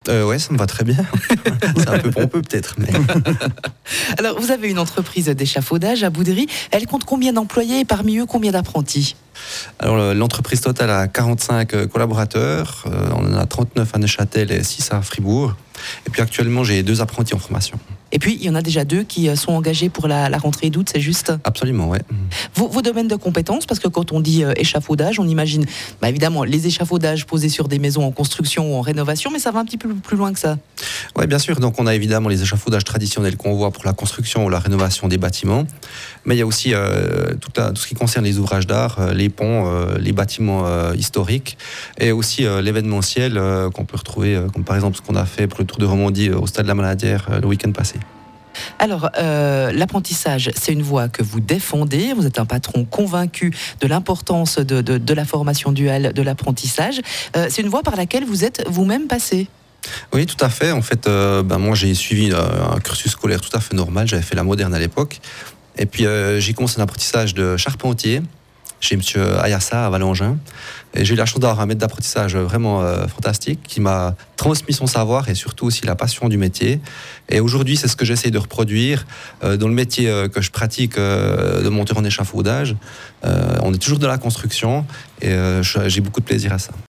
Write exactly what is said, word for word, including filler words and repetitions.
Euh, ouais, ça me va très bien. C'est un peu pompeux peut-être. Mais... Alors, vous avez une entreprise d'échafaudage à Bouderie. Elle compte combien d'employés et parmi eux, combien d'apprentis? Alors, l'entreprise totale a quarante-cinq collaborateurs. Euh, on en a trente-neuf à Neuchâtel et six à Fribourg. Et puis actuellement, j'ai deux apprentis en formation. Et puis, il y en a déjà deux qui sont engagés pour la, la rentrée d'août, c'est juste? Absolument, ouais. Vos, vos domaines de compétences, parce que quand on dit euh, échafaudage, on imagine bah, évidemment les échafaudages posés sur des maisons en construction ou en rénovation, mais ça va un petit peu plus loin que ça. Oui, bien sûr. Donc, on a évidemment les échafaudages traditionnels qu'on voit pour la construction ou la rénovation des bâtiments. Mais il y a aussi euh, tout, la, tout ce qui concerne les ouvrages d'art, euh, les ponts, euh, les bâtiments euh, historiques et aussi euh, l'événementiel euh, qu'on peut retrouver, euh, comme par exemple ce qu'on a fait pour le Tour de Romandie euh, au Stade de la Maladière euh, le week-end passé. Alors, euh, l'apprentissage, c'est une voie que vous défendez. Vous êtes un patron convaincu de l'importance de, de, de la formation duale, de l'apprentissage. Euh, c'est une voie par laquelle vous êtes vous-même passé. Oui, tout à fait. En fait, euh, ben, moi, j'ai suivi euh, un cursus scolaire tout à fait normal. J'avais fait la moderne à l'époque. Et puis, euh, j'ai commencé un apprentissage de charpentier chez M. Ayassa à Valangin. Et j'ai eu la chance d'avoir un maître d'apprentissage vraiment euh, fantastique qui m'a transmis son savoir et surtout aussi la passion du métier. Et aujourd'hui, c'est ce que j'essaie de reproduire euh, dans le métier euh, que je pratique euh, de monteur en échafaudage. Euh, on est toujours dans la construction et euh, j'ai beaucoup de plaisir à ça.